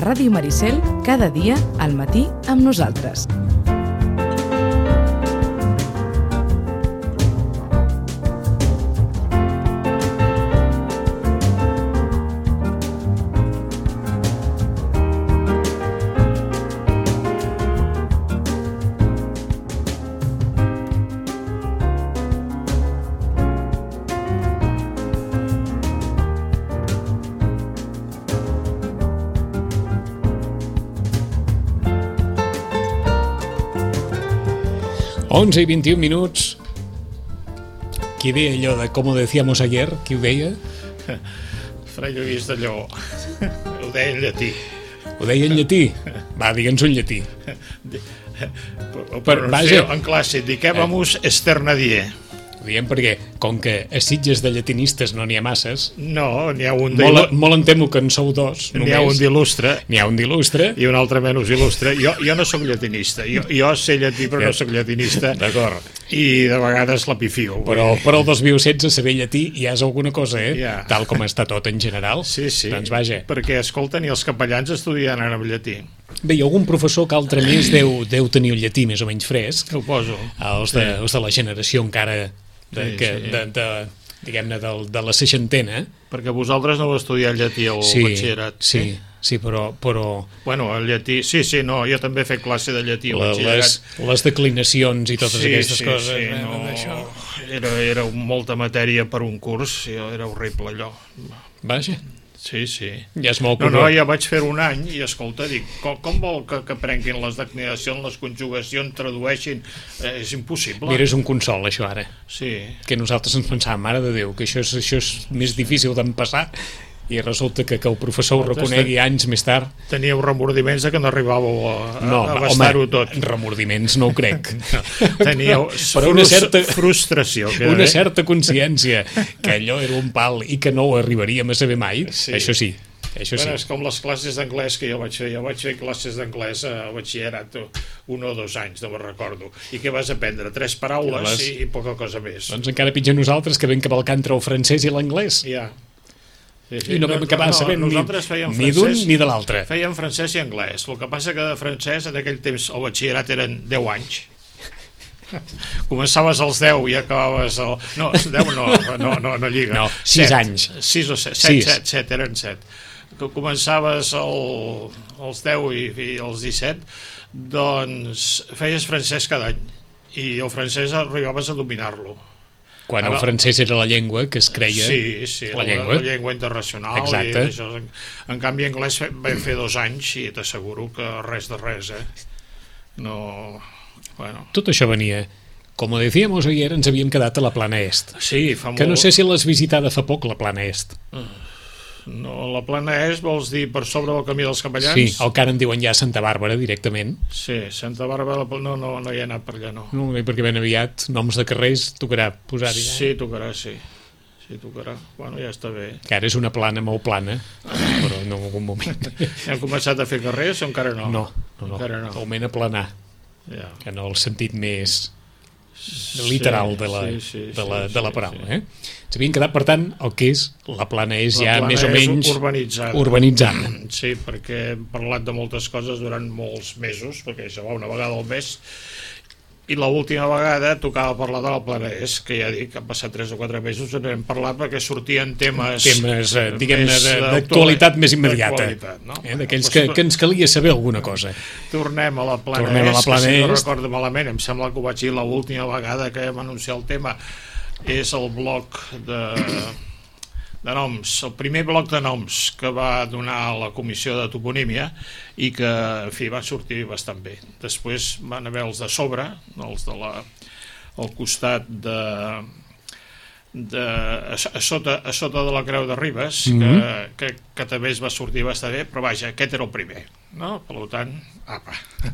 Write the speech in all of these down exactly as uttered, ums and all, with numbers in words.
Ràdio Maricel, cada dia al matí amb nosaltres. onze i vint-i-un minuts. Qui deia allò de com ho decíamos ayer? Qui ho deia? Fray Lluís de Lleó. Ho deia en llatí. Ho deia en llatí? Va, digue'ns un llatí. Per, vaja, en classe, dicebamus eh. esternadie. Ho diem perquè, com que a Sitges de llatinistes no n'hi ha masses... No, n'hi ha un... Molt, molt em temo que en sou dos, només. N'hi ha un d'il·lustre. N'hi ha un d'il·lustre. I un altre menys il·lustre. Jo, jo no sóc llatinista. Jo, jo sé llatí, però no sóc llatinista. D'acord. I de vegades la pifio. Però, però el dos mil setze saber llatí ja és alguna cosa, eh? Ja. Tal com està tot en general. Sí, sí. Doncs vaja. Perquè, escolta, ni els capellans estudien en llatí. Bé, hi ha algun professor que altre més deu, deu tenir el llatí més o menys fresc. Ho poso. Els de, els de la generació encara... De, sí, que, sí. de, de, diguem-ne, de, de la seixantena. Perquè vosaltres no heu estudiat llatí al sí, batxillerat. Sí, sí, sí, però, però... Bueno, el llatí... Sí, sí, no, jo també he fet classe de llatí al batxillerat. Les, les declinacions i totes sí, aquestes sí, coses. Sí, eh, no, això. Era, era molta matèria per un curs, era horrible allò. Vaja. Sí, sí. Ja és molt no, no, ja vaig fer un any i, escolta, dic, com, com vol que, que prenguin les declinacions, les conjugacions, tradueixin? Eh, és impossible. Mira, és un consol, això, ara. Sí. Que nosaltres ens pensàvem, mare de Déu, que això és, això és més difícil d'empassar, i resulta que, que el professor ho reconegui anys més tard. Teníeu remordiments de que no arribàveu a, no, a abastar-ho tot. Remordiments no ho crec. No, teníeu però una certa, frustració. Que una bé. certa consciència que allò era un pal i que no ho arribaríem a saber mai, sí. Això sí. Això bueno, sí. És com les classes d'anglès que jo vaig fer. Jo vaig fer classes d'anglès a batxillerat un o dos anys, no me'n recordo. I què vas aprendre? Tres paraules les... i, i poca cosa més. Doncs encara pitjor nosaltres, que vam cavalcar entre el francès i l'anglès. Ja. Sí, sí. I no vam acabar no, sabent no, ni, ni d'un ni de l'altre. Fèiem francès i anglès. El que passa que de francès en aquell temps el batxillerat eren deu anys. Començaves als deu i acabaves al... No, deu no, no, no, no lliga. No, sis anys. sis o set, set, set, set, eren set. Començaves el, als deu i, i als disset, doncs feies francès cada any i el francès arribaves a dominar-lo. Quan el francès era la llengua que es creia... Sí, sí, la, la, llengua. la llengua internacional. Exacte. I això, en, en canvi, anglès vam fer dos anys i t'asseguro que res de res, eh? No... Bueno. Tot això venia... Com ho decíamos ayer, ens havíem quedat a la Plana Est. Sí, fa molt... Que no sé si l'has visitada fa poc, la Plana Est. No, la Plana Est vols dir per sobre del camí dels Capellans? Sí, el que ara en diuen ja Santa Bàrbara directament. Sí, Santa Bàrbara, no, no, no hi he anat per allà, no. No, perquè ben aviat, noms de carrers, tocarà posar-hi. Sí, tocarà, sí. Sí, tocarà. Bueno, ja està bé. Que ara és una plana molt plana, però no en algun moment. Hem començat a fer carrers o encara no? No, no, no. Encara no. Augment a planar. Ja. Que no el sentit més... literal de la, sí, sí, de la, sí, de la sí, paraula. sí. Eh? S'havien quedat, per tant, el que és la plana és la ja plana més o menys urbanitzada. urbanitzada. Sí, perquè hem parlat de moltes coses durant molts mesos, perquè això va una vegada al mes, i l'última vegada tocava parlar de la plana est, que ja dic, han passat tres o quatre mesos en hem parlat perquè sortien temes... Temes, eh, diguem-ne, d'actualitat més immediata. No? Eh? D'aquells que, que ens calia saber alguna cosa. Tornem a la plana Tornem est, a la plana que si no est. recordo malament, em sembla que ho vaig dir l'última vegada que vam anunciar el tema, és el bloc de... de noms, el primer bloc de noms que va donar la comissió de toponímia i que, en fi, va sortir bastant bé. Després van haver els de sobre, els de la, al costat de, de a, a, sota, a sota de la Creu de Ribes, mm-hmm. que, que, que també es va sortir bastant bé, però vaja, aquest era el primer, no? Per tant, apa.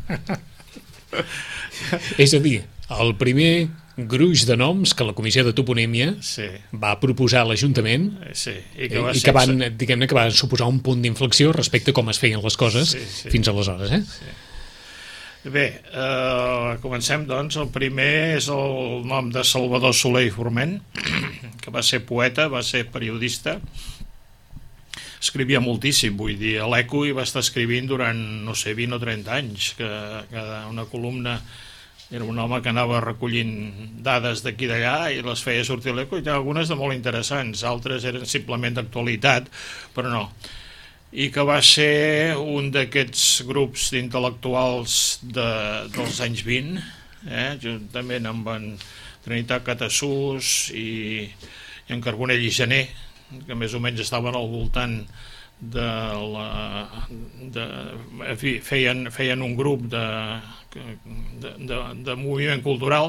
És a dir, el primer gruix de noms que la comissió de toponímia sí. va proposar a l'Ajuntament sí. i que, va i que van, diguem-ne, que van suposar un punt d'inflexió respecte a com es feien les coses sí, sí. fins aleshores. Eh? Sí. Bé, eh, comencem doncs. El primer és el nom de Salvador Soler i Forment, que va ser poeta, va ser periodista, escrivia moltíssim, vull dir, a l'Eco hi va estar escrivint durant, no sé, vint o trenta anys, que cada una columna era un home que anava recollint dades d'aquí d'allà i les feia sortir a l'Eco, i algunes de molt interessants, altres eren simplement d'actualitat, però no. I que va ser un d'aquests grups d'intel·lectuals de, dels anys vint, eh, juntament amb en Trinitat Catasús i, i en Carbonell i Gené, que més o menys estaven al voltant de la... De, en fi, feien, feien un grup de, de, de, de moviment cultural,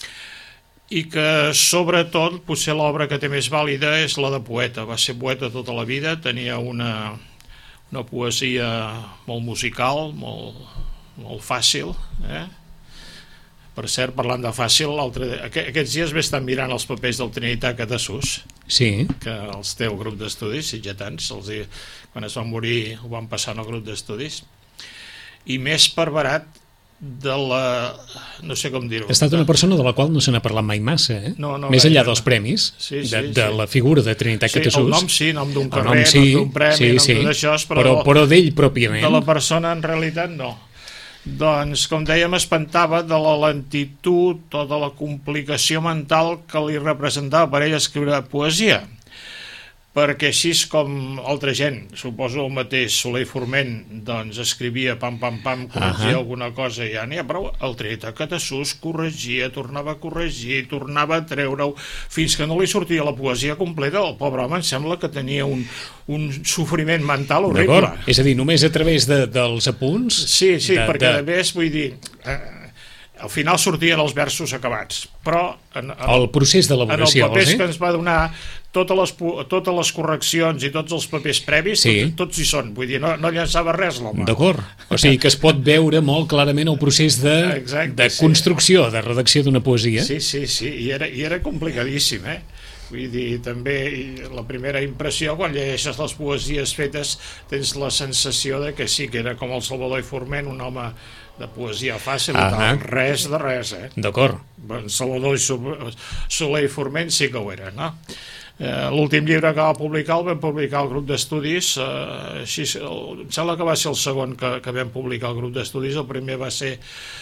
i que sobretot potser l'obra que té més vàlida és la de poeta. Va ser poeta tota la vida, tenia una, una poesia molt musical, molt, molt fàcil, eh? Per cert, parlant de fàcil, aquests dies ve estar mirant els papers del Trinitat Catasús, sí, que els té el grup d'estudis sitgetans, els, quan es van morir ho van passar en el grup d'estudis, i més per barat de la... no sé com dir-ho. Ha estat una persona de la qual no se n'ha parlat mai massa, eh? No, no, més enllà no. dels premis, sí, sí, de, de sí. la figura de Trinitat sí, Catasús. El nom sí, nom d'un carrer, nom, sí, nom d'un premi, sí, nom sí, d'un d'això, però, però, però d'ell pròpiament. De la persona en realitat no. Doncs, com dèiem, espantava de la lentitud o de la complicació mental que li representava per ell escriure poesia. Perquè així com altra gent, suposo el mateix Soler i Forment, doncs escrivia pam, pam, pam, corregia uh-huh. alguna cosa i ja n'hi ha prou. El Trinitat Catasús corregia, tornava a corregir, tornava a treure-ho, fins que no li sortia la poesia completa. El pobre home em sembla que tenia un, un sofriment mental horrible. És a dir, només a través de, dels apunts? Sí, sí, de, perquè de... a més, vull dir... Eh, al final sortien els versos acabats, però en, en, el procés d'elaboració, en els papers eh? que ens va donar totes les, totes les correccions i tots els papers previs, sí. tots, tots hi són, vull dir, no, no llançava res l'home. D'acord, o sigui que es pot veure molt clarament el procés de, Exacte, de sí. construcció, de redacció d'una poesia. Sí, sí, sí, i era, i era complicadíssim, eh? Vull dir, també la primera impressió, quan llegeixes les poesies fetes, tens la sensació de que sí, que era com el Salvador i Forment, un home de poesia fàcil, uh -huh. res de res, eh? D'acord. Salvador i Soler i Forment sí que ho era, no? Eh, l'últim llibre que va publicar el vam publicar al grup d'estudis, eh, així, el, em sembla que va ser el segon que, que vam publicar al grup d'estudis, el primer va ser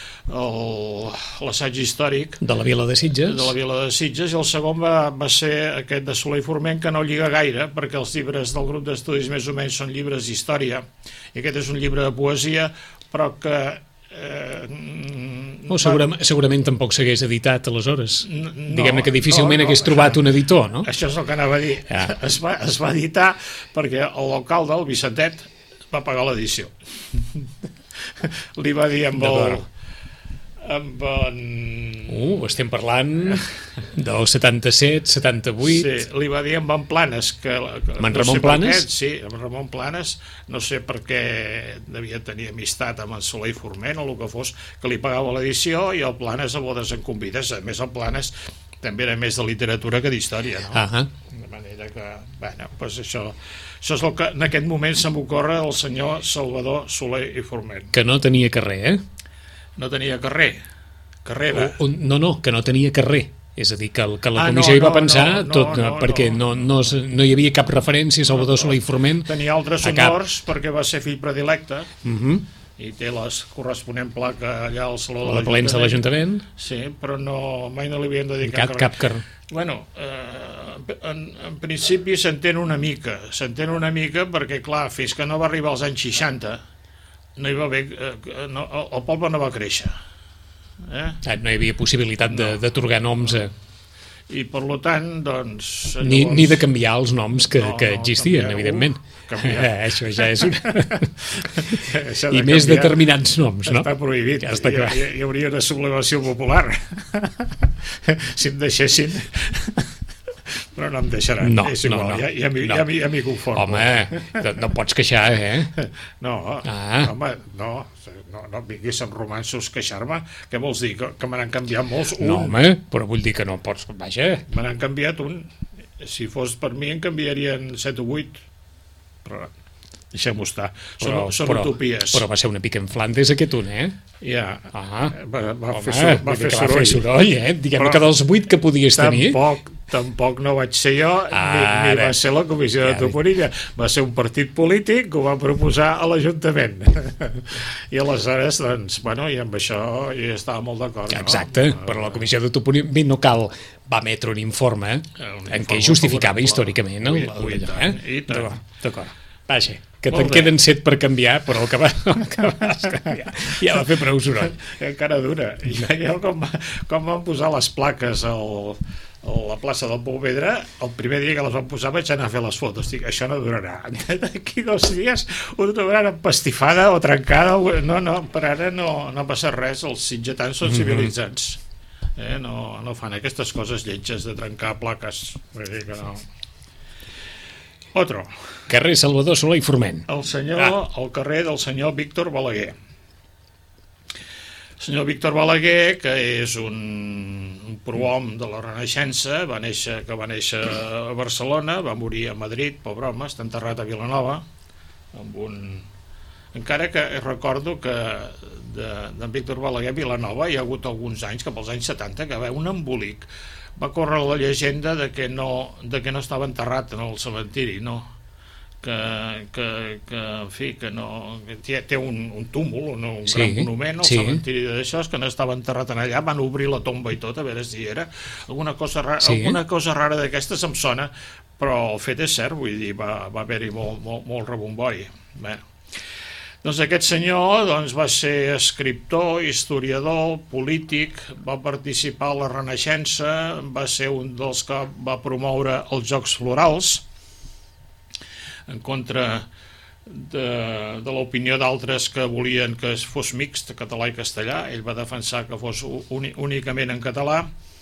l'assaig històric de la Vila de Sitges de la Vila de Sitges, i el segon va, va ser aquest de Soler i Forment, que no lliga gaire perquè els llibres del grup d'estudis més o menys són llibres d'història, i aquest és un llibre de poesia, però que Eh, oh, segurament, segurament tampoc s'hagués editat aleshores, no, diguem-ne que difícilment no, no, hagués trobat un editor, no? Això és el que anava a dir, ja. es, va, es va editar perquè l'alcalde, el Vicentet, va pagar l'edició. Li va dir amb el amb en... Uh, estem parlant del setanta-set, setanta-vuit... Sí, li va dir amb en Planes, que... que amb en no Ramon sé Planes? Què, sí, amb Ramon Planes, no sé per què devia tenir amistat amb en Soler i Forment o el que fos, que li pagava l'edició, i el Planes a bodes en convides. A més, el Planes també era més de literatura que d'història, no? Uh -huh. De manera que, bueno, doncs això... Això és el que en aquest moment se m'ocorre el senyor Salvador Soler i Forment. Que no tenia carrer, eh? No tenia carrer, carrera. O, o, no, no, que no tenia carrer. És a dir, que, el, que la ah, comissió no, hi va no, pensar no, tot, no, no, perquè no, no, no hi havia cap referència a Salvador Soler i Forment. Tenia altres honors perquè va ser fill predilecte, uh -huh. i té la corresponent placa allà al Saló de la Plens de l'Ajuntament. Sí, però no, mai no li havien dedicat cap, cap carrer. Bueno, eh, en, en principi s'entén una mica, s'entén una mica perquè, clar, fins que no va arribar als anys seixanta, no hi va haver, eh, no, el poble no va créixer. Eh? No hi havia possibilitat no. d'atorgar noms a... I per tant, doncs... Llavors... Ni, ni de canviar els noms que, no, que existien, no, canviar, evidentment. Uh, canviar. Això ja és una... I més determinats noms, no? Està prohibit. Ja està clar. Hi, hi hauria una sublevació popular. Si em deixessin... Però no em deixaran, no, és igual, no, no, ja, ja, m'hi, no. ja, m'hi, ja m'hi conformo. Home, no, no pots queixar, eh? No, ah. home, no, no, no vinguis amb romanços queixar-me. Què vols dir? Que, que me n'han canviat molts? Un. No, home, però vull dir que no pots... Vaja. Me n'han canviat un. Si fos per mi en canviarien set o vuit. Però deixem-ho estar. Són, però, són però, utopies. Però va ser una pica en Flandes aquest un, eh? Ja. Ah. Va, va, Home, fer, soroll, va, fer, va fer soroll, eh? Diguem-ne que dels vuit que podies tenir... Tampoc, tampoc no vaig ser jo, ni, ni va ser la comissió de toponímia, va ser un partit polític que ho va proposar a l'Ajuntament. I aleshores, doncs, bueno, i amb això jo estava molt d'acord. No? Exacte, però la comissió de toponímia no cal, va emetre un informe un en què justificava històricament el, el, el, eh? D'acord, d'acord. Vaja, que te'n queden set per canviar, però el que, va, el que vas canviar ja va fer prou soroll. Encara dura. Jo, jo com, com van posar les plaques al, a la plaça del Pouvedre, el primer dia que les van posar vaig anar a fer les fotos. Dic, això no durarà. D'aquí dos dies ho trobaran empastifada o trencada. No, no, per ara no, no passa res. Els sitgetans són civilitzats. Eh? No, no fan aquestes coses lletges de trencar plaques. Vull dir que no... Otro. Carrer Salvador Soler i Forment. El senyor, ah. el carrer del senyor Víctor Balaguer. El senyor Víctor Balaguer, que és un, un prohom de la Renaixença, va néixer, que va néixer a Barcelona, va morir a Madrid, pobre home, està enterrat a Vilanova, amb un... Encara que recordo que d'en Víctor Balaguer a Vilanova hi ha hagut alguns anys, cap als anys setanta, que va haver un embolic. Va córrer la llegenda de que no, de que no estava enterrat en el cementiri, no? Que, que, que en fi, que no... Que té un, un túmul, un, un sí, gran monument al sí. cementiri d'això, que no estava enterrat en allà, van obrir la tomba i tot, a veure si era. Alguna cosa rara, sí. alguna cosa rara d'aquestes em sona, però el fet és cert, vull dir, va, va haver-hi molt, molt, molt rebomboi. Bé. Doncs aquest senyor doncs, va ser escriptor, historiador, polític, va participar a la Renaixença, va ser un dels que va promoure els Jocs Florals en contra de, de l'opinió d'altres que volien que fos mixt, català i castellà. Ell va defensar que fos únicament en català.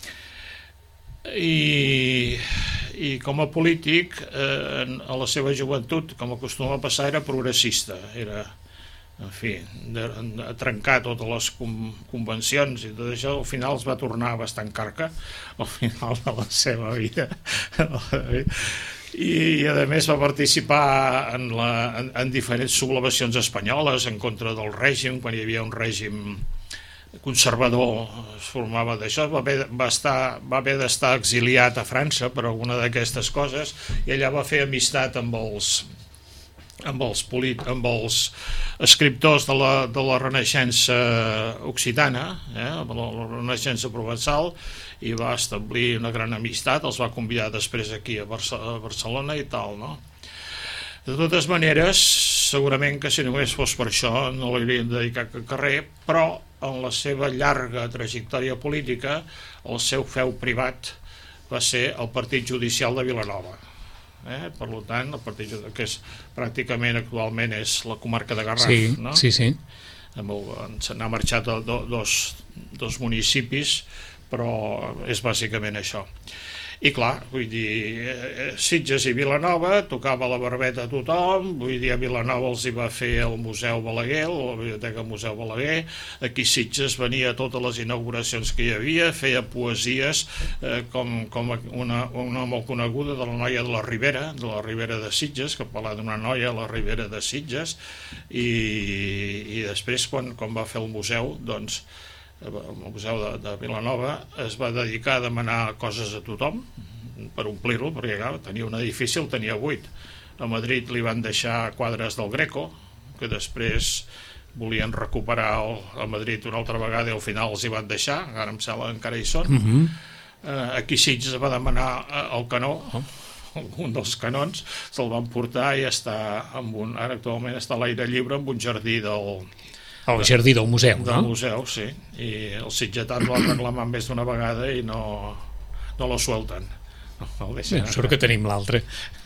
I, i com a polític, eh, a la seva joventut, com acostuma a passar, era progressista, era... en fi, de, de trencar totes les com, convencions i tot això, al final es va tornar bastant carca al final de la seva vida i, i a més va participar en, la, en, en diferents sublevacions espanyoles en contra del règim, quan hi havia un règim conservador es formava d'això, va haver, va estar, va haver d'estar exiliat a França per alguna d'aquestes coses i allà va fer amistat amb els amb els, polit, amb els escriptors de la, de la Renaixença occitana, eh, la, la Renaixença provençal, i va establir una gran amistat, els va convidar després aquí a, Barce a Barcelona i tal, no? De totes maneres, segurament que si només fos per això no l'haurien de dedicar a carrer, però en la seva llarga trajectòria política, el seu feu privat va ser el Partit Judicial de Vilanova. Eh? Per tant, el partit que és pràcticament actualment és la comarca de Garraf, sí, no? Sí, sí. Se n'ha marxat a do, dos, dos municipis, però és bàsicament això. I clar, vull dir, Sitges i Vilanova tocava la barbeta a tothom, vull dir, a Vilanova els hi va fer el Museu Balaguer, la Biblioteca Museu Balaguer, aquí Sitges venia a totes les inauguracions que hi havia, feia poesies eh, com, com una, una molt coneguda de la noia de la Ribera, de la Ribera de Sitges, que parlava d'una noia a la Ribera de Sitges, i, i després quan, quan va fer el museu, doncs, el Museu de, de Vilanova es va dedicar a demanar coses a tothom per omplir-lo, perquè clar, tenia un edifici, el tenia buit. A Madrid li van deixar quadres del Greco, que després volien recuperar el, a Madrid una altra vegada i al final els hi van deixar, ara em sembla encara hi són. Uh-huh. eh, aquí Sitges va demanar el canó, un dels canons, se'l van portar i està amb un, ara actualment està a l'aire lliure amb un jardí del... El jardí del museu, del no? Del museu, sí. I els sitgetans l'han reclamat més d'una vegada i no, no lo suelten. No, Bé, sort que tenim l'altre.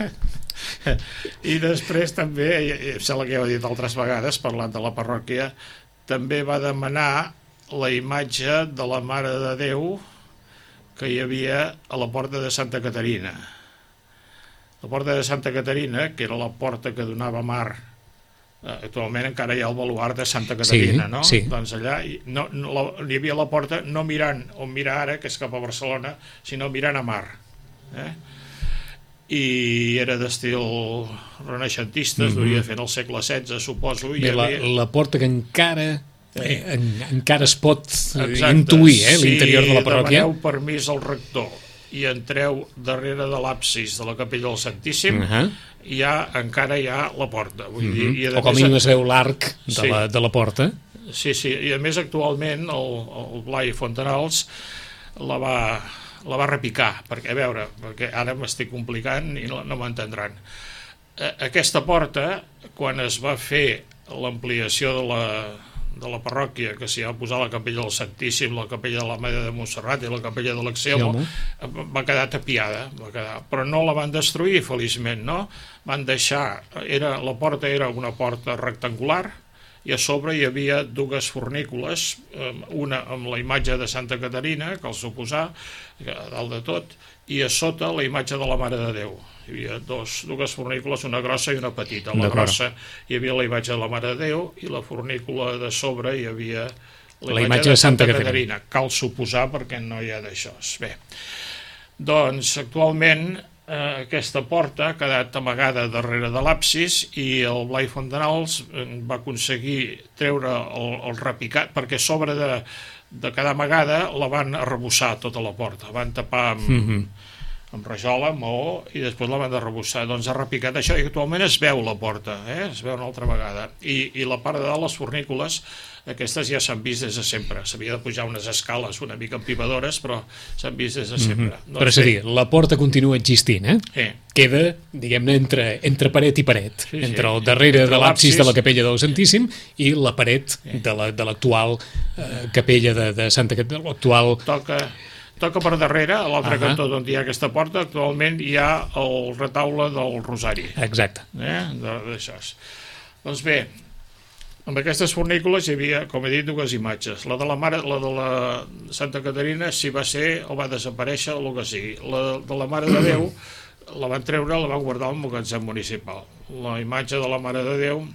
I després també, em sembla que ja ho he dit altres vegades, parlant de la parròquia, també va demanar la imatge de la Mare de Déu que hi havia a la porta de Santa Caterina. La porta de Santa Caterina, que era la porta que donava mar, actualment encara hi ha el baluard de Santa Caterina, sí, no? Sí. Doncs allà no, no, la, hi havia la porta no mirant on mira ara, que és cap a Barcelona, sinó mirant a mar. Eh? I era d'estil renaixentista, es mm-hmm. duria fer en el segle setze, suposo. Bé, la, havia... la porta que encara... Eh, en, encara es pot Exacte. intuir, eh, l'interior de la parròquia. Si demaneu permís al rector i entreu darrere de l'absis de la capella del Santíssim, uh -huh. ja, encara hi ha la porta. Vull uh -huh. dir, i a o com a mínim es veu l'arc de, sí. la, de la porta. Sí, sí, i a més actualment el, el Blai Fontanals la va, la va repicar, perquè, a veure, perquè ara m'estic complicant i no, no m'entendran. Aquesta porta, quan es va fer l'ampliació de la, de la parròquia, que s'hi va posar la capella del Santíssim, la capella de la Mare de Montserrat i la capella de l'Axioma, sí, va quedar tapiada, va quedar, però no la van destruir, feliçment, no? Van deixar, era, la porta era una porta rectangular, i a sobre hi havia dues fornícules, una amb la imatge de Santa Caterina, que els oposà, a dalt de tot, i a sota la imatge de la Mare de Déu. Hi havia dos, dues fornícules, una grossa i una petita. A la grossa hi havia la imatge de la Mare de Déu i la fornícula de sobre hi havia la, la imatge de Santa, Santa Caterina. Caterina. Cal suposar perquè no hi ha d'això. Bé, doncs actualment eh, aquesta porta ha quedat amagada darrere de l'absis i el Blai Fontanals va aconseguir treure el, el repicat, perquè a sobre de, de cada amagada la van arrebossar tota la porta, van tapar amb... Mm-hmm. amb rajola, amb maó, i després la van de rebussar. Doncs ha repicat això, i actualment es veu la porta, eh? Es veu una altra vegada. I, i la part de dalt, les fornícules, aquestes ja s'han vist des de sempre. S'havia de pujar unes escales una mica empivadores, però s'han vist des de sempre. Mm-hmm. Doncs però és a dir, la porta continua existint, eh? Eh. Queda, diguem-ne, entre, entre paret i paret. Sí, sí. Entre el darrere entre de l'absis de la capella del Santíssim i la paret eh. de l'actual la, eh, capella de, de Santa Caterina, l'actual... Toca... Toca per darrere, a l'altre uh -huh. cantó d'on hi ha aquesta porta, actualment hi ha el retaule del Rosari. Exacte. Eh? D'això. Doncs bé, amb aquestes fornícules hi havia, com he dit, dues imatges. La de la Mare, la de la Santa Caterina, si va ser o va desaparèixer, o el que sigui. La de la Mare de Déu la van treure, la van guardar al magatzem municipal. La imatge de la Mare de Déu,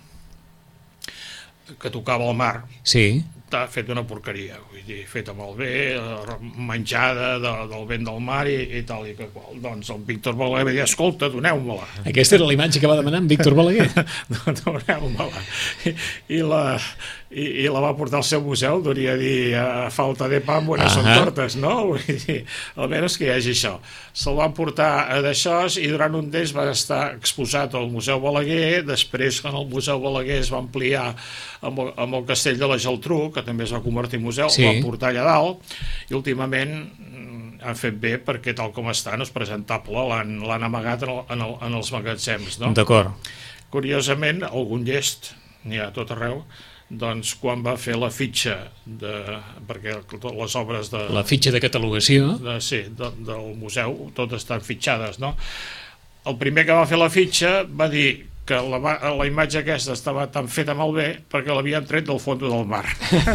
que tocava al mar, sí, està feta una porqueria, vull dir, feta molt bé, menjada de, del vent del mar i, i tal i que qual. Doncs el Víctor Balaguer va dir, escolta, doneu-me-la. Aquesta era la imatge que va demanar en Víctor Balaguer. Doneu-me-la. I, i, la, i, I la va portar al seu museu, deuria dir, a falta de pa, bones uh -huh. són tortes, no? Vull dir, almenys que hi hagi això. Se'l van portar a d'això i durant un temps va estar exposat al Museu Balaguer, després quan el Museu Balaguer es va ampliar amb el, amb el castell de la Geltrú, que també es va convertir en museu, sí, el van portar allà dalt, i últimament han fet bé perquè tal com està no és presentable, l'han amagat en, el, en, el, en els magatzems, no? D'acord. Curiosament, algun llest, n'hi ha a tot arreu, doncs quan va fer la fitxa de, perquè les obres de... La fitxa de catalogació. De, sí, de, del museu, totes estan fitxades, no? El primer que va fer la fitxa va dir que la, la imatge aquesta estava tan feta malbé perquè l'havien tret del fons del mar.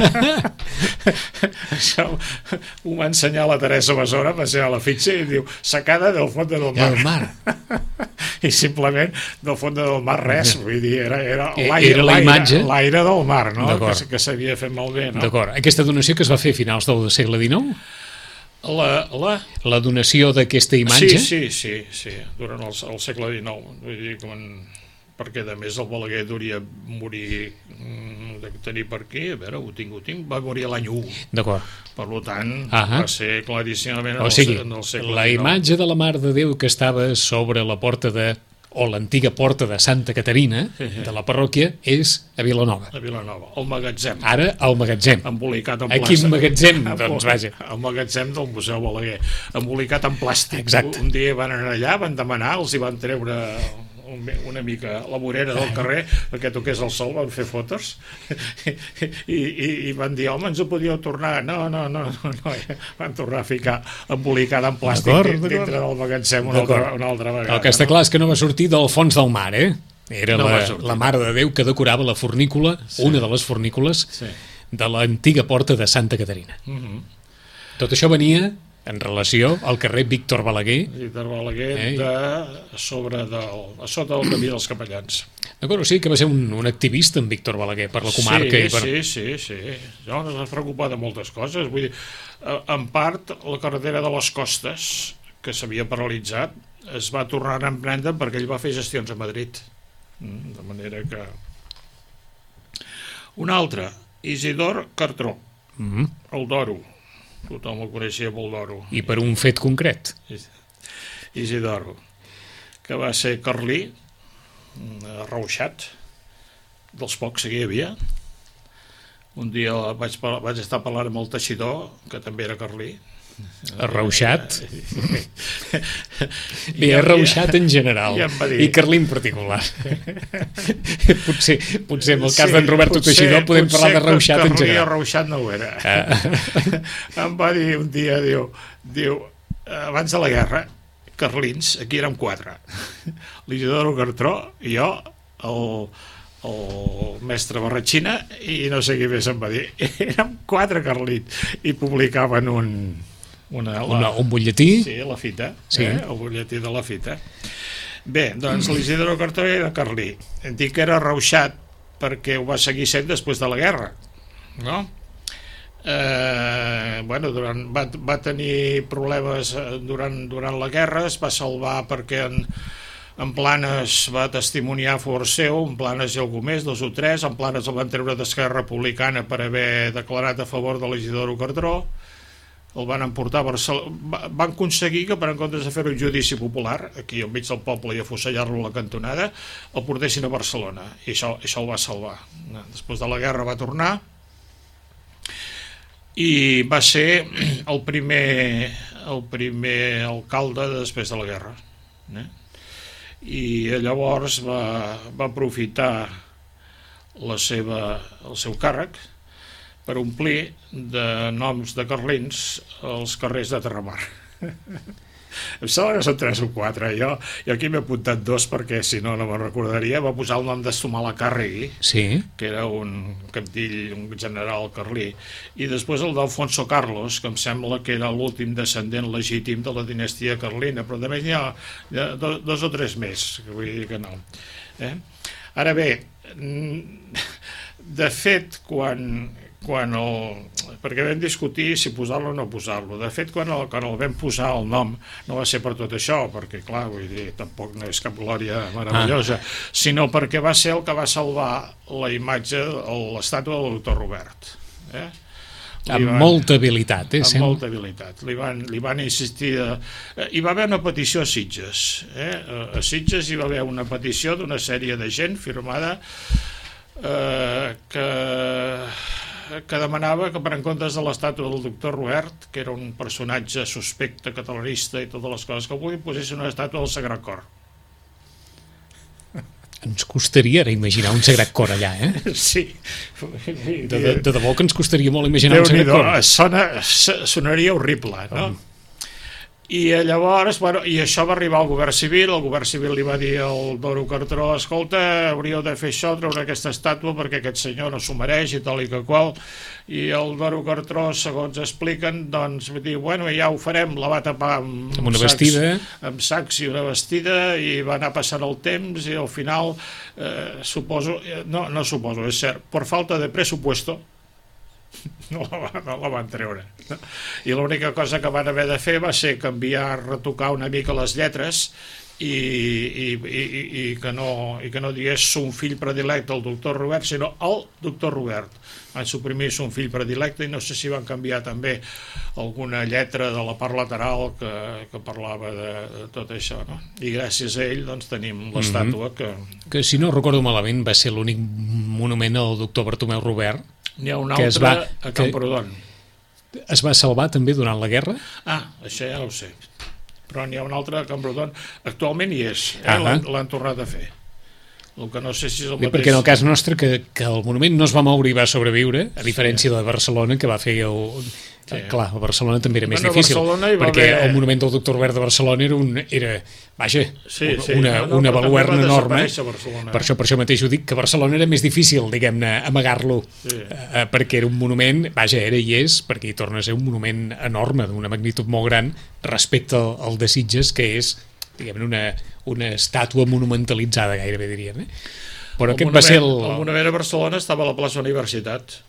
Això ho va ensenyar la Teresa Besora, va ser a la fitxa i diu, sacada del fons del mar. El mar. I simplement del fons del mar res, vull dir, era, era l'aire del mar, no? Que, que s'havia fet malbé, no? D'acord. Aquesta donació que es va fer a finals del segle dinou? La, la... la donació d'aquesta imatge? Sí, sí, sí, sí, durant el, el segle dinou, vull dir, com en... perquè a més el Balaguer duria morir de tenir per aquí, a veure, ho tinc, ho tinc, va morir l'any u. D'acord. Per tant, uh -huh. va ser claríssimament o sigui, en el segle la dinou. Imatge de la Mare de Déu que estava sobre la porta de, o l'antiga porta de Santa Caterina, de la parròquia, és a Vilanova. A Vilanova, al magatzem. Ara al magatzem. Embolicat en plàstic. A quin magatzem? Doncs vaja. Al magatzem del Museu Balaguer, embolicat en plàstic. Exacte. Un dia van anar allà, van demanar, els hi van treure una mica la vorera del carrer perquè toqués el sol, van fer fotos i, i, i van dir, home, ens ho podíeu tornar, no, no, no, no, no. Van tornar a ficar embolicada en plàstic dintre del magatzem una altra, una altra vegada. El que està clar és que no va sortir del fons del mar, eh? Era no la, la Mare de Déu que decorava la fornícula, sí, una de les fornícules sí, de l'antiga porta de Santa Caterina. Uh-huh. Tot això venia en relació al carrer Víctor Balaguer. Víctor Balaguer, eh? de, a, sobre del, a sota del camí dels Capellans. D'acord, o sigui que va ser un, un activista en Víctor Balaguer per la comarca. Sí, i per... sí, sí, sí. Jo no s'ha preocupat de moltes coses. Vull dir, en part, la carretera de les Costes, que s'havia paralitzat, es va tornar a emprendre perquè ell va fer gestions a Madrid. De manera que... Un altre, Isidor Cartró, mm-hmm, el Doro. tothom el coneixia pel Doro. I per un fet concret? Isidoro, que va ser carlí, arrauxat, dels pocs que hi havia. Un dia vaig, vaig estar parlant amb el teixidor, que també era carlí. Arrauxat? Bé, arrauxat en general, ja i carlí en particular. potser, potser en el cas sí, d'en Roberto Teixidor podem parlar d'arrauxat en general. Carlí arrauxat no ho era. Ah. Em va dir un dia, diu, diu, abans de la guerra, carlins, aquí érem quatre. L'Isidoro Cartró, jo, el, el mestre Barratxina i no sé qui més em va dir. Érem quatre carlins i publicaven un... Una, la, una, un butlletí? Sí, la fita, sí. Eh? El butlletí de la fita. Bé, doncs l'Isidoro Cartró era carlí. Em dic que era arrauxat perquè ho va seguir sent després de la guerra, no? Eh, bueno, durant, va, va tenir problemes durant, durant la guerra, es va salvar perquè en, en Planes va testimoniar a favor seu, en Planes i algú més, dos o tres, en Planes el van treure d'Esquerra Republicana per haver declarat a favor de l'Isidoro Cartró, el van emportar a Barcelona, van aconseguir que per en comptes de fer un judici popular aquí al mig del poble i afusellar-lo a la cantonada, el portessin a Barcelona i això, això el va salvar. Després de la guerra va tornar i va ser el primer el primer alcalde després de la guerra, eh? I llavors va, va aprofitar la seva, el seu càrrec per omplir de noms de carlins els carrers de Terramar. Em sembla que són tres o quatre. Jo, jo aquí m'he apuntat dos perquè si no no me'n recordaria. Va posar el nom de Zumalacárregui, sí, que era un capdill, un general carlí, i després el d'Alfonso Carlos, que em sembla que era l'últim descendent legítim de la dinastia carlina, però també n'hi ha, hi ha dos, dos o tres més, que vull dir que no. Eh? Ara bé, de fet, quan... quan el, perquè vam discutir si posar-lo o no posar-lo. De fet, quan el, quan el vam posar el nom no va ser per tot això, perquè clar, vull dir, tampoc no és cap glòria meravellosa, ah. sinó perquè va ser el que va salvar la imatge, l'estàtua del doctor Robert. Eh? Amb van, molta habilitat, eh? Amb sembla. molta habilitat. Li van, li van insistir... Eh, hi va haver una petició a Sitges. Eh? A Sitges hi va haver una petició d'una sèrie de gent firmada eh, que... que demanava que per en comptes de l'estàtua del doctor Robert, que era un personatge suspecte, catalanista i totes les coses que vulgui, posessin una estàtua del Sagrat Cor. Ens costaria ara imaginar un Sagrat Cor allà, eh? Sí. De, de, de debò que ens costaria molt imaginar un Sagrat Cor. Sona, sonaria horrible, no? Um. I llavors, bueno, i això va arribar al govern civil, el govern civil li va dir al Doro Cartró, escolta, hauríeu de fer això, treure aquesta estàtua perquè aquest senyor no s'ho mereix i tal i que qual, i el Doro Cartró, segons expliquen, doncs va dir, bueno, ja ho farem, la va tapar amb, amb una sacs, vestida, amb sacs i una vestida, i va anar passant el temps, i al final, eh, suposo, no, no suposo, és cert, per falta de pressupuesto, no la, no la van treure, no? I l'única cosa que van haver de fer va ser canviar, retocar una mica les lletres i, i, i, i, que, no, i que no digués son fill predilecte el doctor Robert, sinó el doctor Robert. Van suprimir son fill predilecte i no sé si van canviar també alguna lletra de la part lateral que, que parlava de, de tot això, no? I gràcies a ell doncs tenim l'estàtua mm-hmm. que... Que si no recordo malament va ser l'únic monument al doctor Bartomeu Robert. N'hi ha un altre va, a Camprodon. Es va salvar també durant la guerra? Ah, això ja no ho sé. Però n'hi ha un altre a Camprodon. Actualment hi és, eh? L'han tornat a fer. El que no sé si és el mateix... Perquè en el cas nostre, que, que el monument no es va moure i va sobreviure, a diferència sí. de Barcelona, que va fer... El... Sí. Clar, a Barcelona també era més bueno, difícil, perquè haver... el monument del doctor Robert de Barcelona era, un, era vaja, sí, sí. una, no, no, una baluerna enorme. Per això, per això mateix ho dic, que Barcelona era més difícil, diguem-ne, amagar-lo, sí. eh, perquè era un monument, vaja, era i és, perquè hi torna a ser un monument enorme, d'una magnitud molt gran, respecte al, al de Sitges, que és, diguem-ne, una, una estàtua monumentalitzada, gairebé diríem. Eh? Però el aquest monument, va ser el... El monument a Barcelona estava a la plaça Universitat,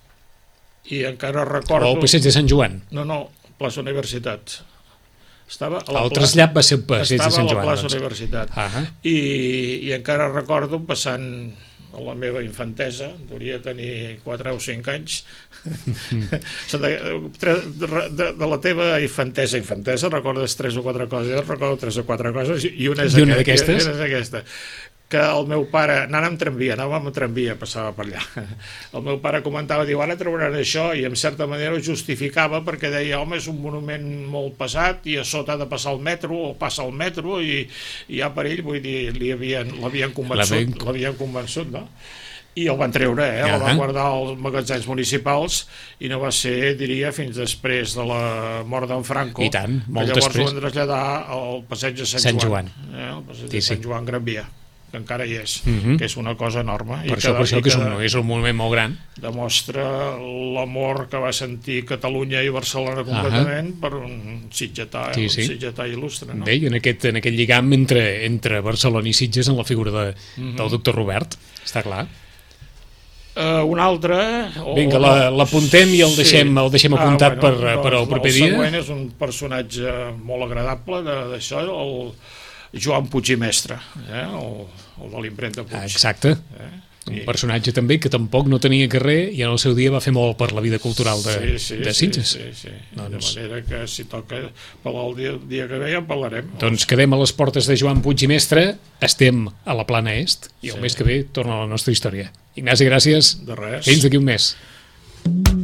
i encara recordo... O el passeig de Sant Joan. No, no, plaça Universitat. Estava a la el trasllat va ser el passeig de Sant Joan. Estava a la plaça doncs. Universitat. Uh-huh. I, I encara recordo passant a la meva infantesa, devia tenir quatre o cinc anys. de, de, de la teva infantesa, infantesa, recordes tres o quatre coses, jo recordo tres o quatre coses, i una és I una aquesta, d'aquestes? una és aquesta, que el meu pare, anàvem amb tramvia, anàvem amb tramvia, passava per allà. El meu pare comentava, diu, ara trobaran això, i en certa manera ho justificava perquè deia, home, és un monument molt pesat i a sota ha de passar el metro, o passa el metro, i, i ja per ell, vull dir, li havien, l'havien convençut, l'havien convençut, no? I el van treure, eh? El van guardar als magatzems municipals i no va ser, diria, fins després de la mort d'en Franco. I tant, molt després. Que llavors després. ho van traslladar al passeig de Sant, Sant Joan. Joan. Eh? El passeig Sí, de sí. Sant Joan Gran Via, que encara hi és, uh -huh. que és una cosa enorme. Per I això, que, per això i que és que un, és un monument molt gran. demostra l'amor que va sentir Catalunya i Barcelona completament uh -huh. per un sitgetà, sí, un sí. sitgetà il·lustre. No? Bé, i en aquest, en aquest lligam entre, entre Barcelona i Sitges en la figura de, uh -huh. del doctor Robert, està clar. Uh, un altre... O, Vinga, la- l'apuntem i el deixem, el deixem apuntat ah, per, bueno, per al doncs proper el dia. El següent és un personatge molt agradable de- d'això, el Joan Puig i Mestre, eh? el, el de l'impremta Puig. Ah, exacte. Eh? Un I... personatge també que tampoc no tenia carrer i en el seu dia va fer molt per la vida cultural de, sí, sí, de Sitges. Sí, sí, sí. Doncs... De manera que si toca parlar el dia, el dia que ve ja en parlarem. Doncs quedem a les portes de Joan Puig i Mestre, estem a la Plana Est i el Sí. mes que ve torna a la nostra història. Ignasi, gràcies. De res. Fins d'aquí un mes.